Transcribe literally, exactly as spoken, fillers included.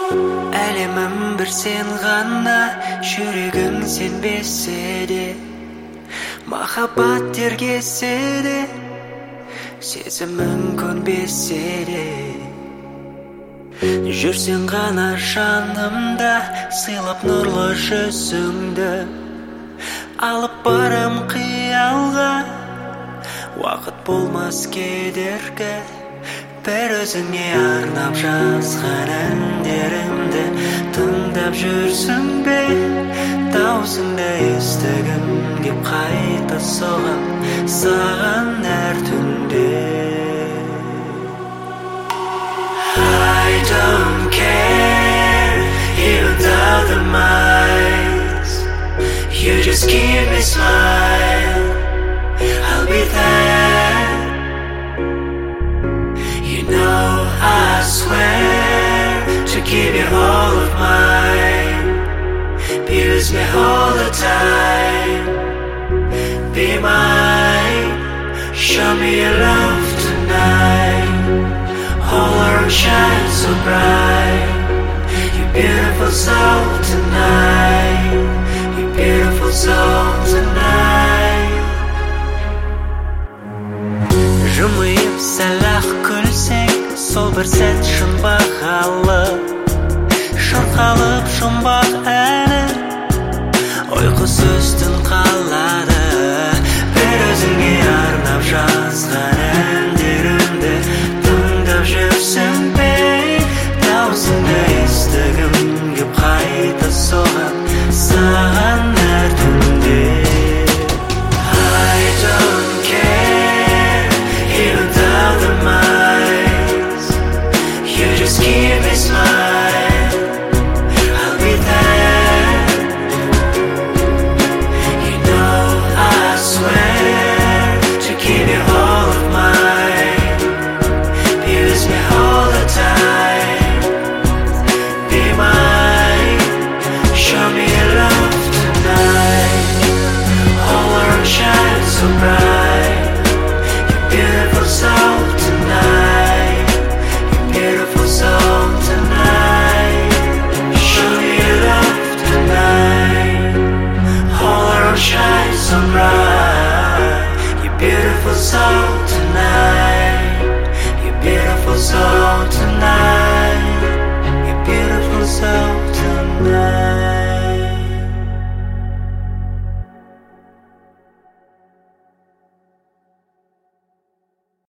Әлемім бір сен ғана, жүрегің сенбесе де, махаббат тергесе де, сезімің көнбесе де. Жүрсең ғана жанымда, сыйлап нұрлы жүзіңді, алып барам қиялға, уақыт болмас кедергі. Бір өзіңе арнап жазған әндерімді тыңдап жүрсің бе? Даусыңды естігім кеп қайта соғам саған әр түнде. I don't care even though the miles, you just give me smile, I'll be there. You know I swear to give you all of mine, be with me all the time, be mine, show me your love tonight. All our shine so bright, you beautiful soul tonight, you beautiful soul tonight. Жымиып сәл-ақ күлсең, сол бір сәт шын бағалы, шырқалып жұмбақ әні, ұйқысыз түн қалады. Бір өзіңе арнап жазған ән